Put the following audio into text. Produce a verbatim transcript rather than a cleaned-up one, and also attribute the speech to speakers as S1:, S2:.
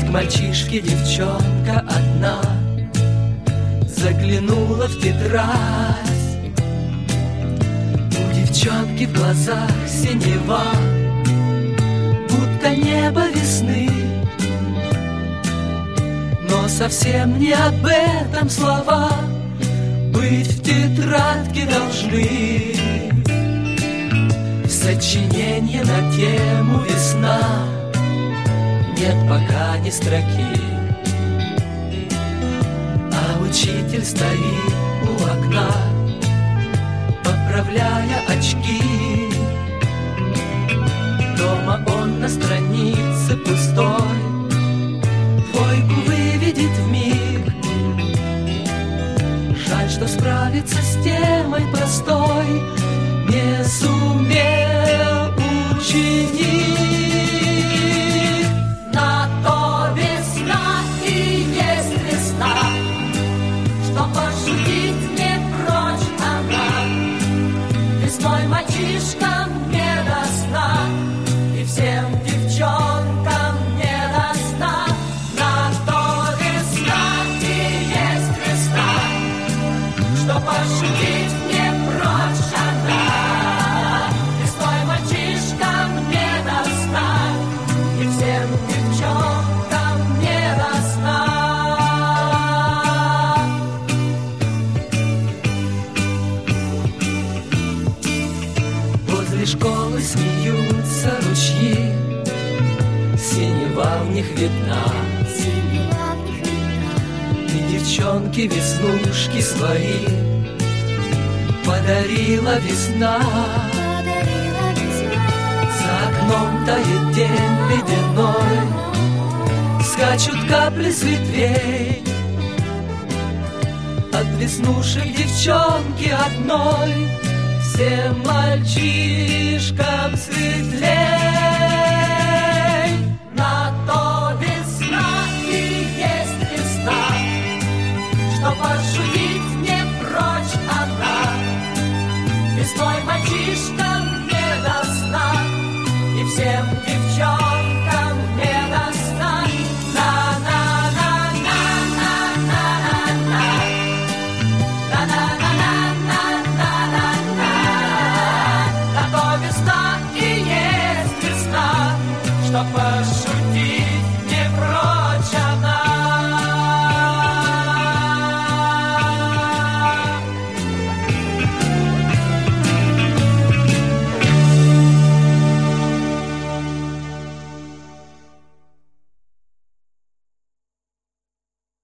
S1: к мальчишке девчонка одна заглянула в тетрадь. У девчонки в глазах синева, будто небо весны, но совсем не об этом слова быть в тетрадке должны. В сочинении на тему весна нет пока ни строки, а учитель стоит у окна, поправляя очки. Дома он на странице пустой двойку выведет вмиг. Жаль, что справиться с темой простой не сумел ученик.
S2: На то весна и есть весна, что пошутить не прочь она. Весной мальчишкам не до сна, и всем девчонкам не до сна. На то весна и есть весна, что пошутить не прочь она. Весной мальчишкам не до сна, и всем девчонкам не до сна.
S1: Возле школы смеются ручьи, синева в них видна, и девчонки веснушки свои подарила весна. За окном тает день ледяной, скачут капли с ветвей. От веснушек девчонки одной всем мальчишкам светлей.
S2: На то весна и есть весна, что пошутить не прочь она. Весной мальчишкам не до сна, и всем девчонкам не до сна. На то весна и есть весна, что пошутить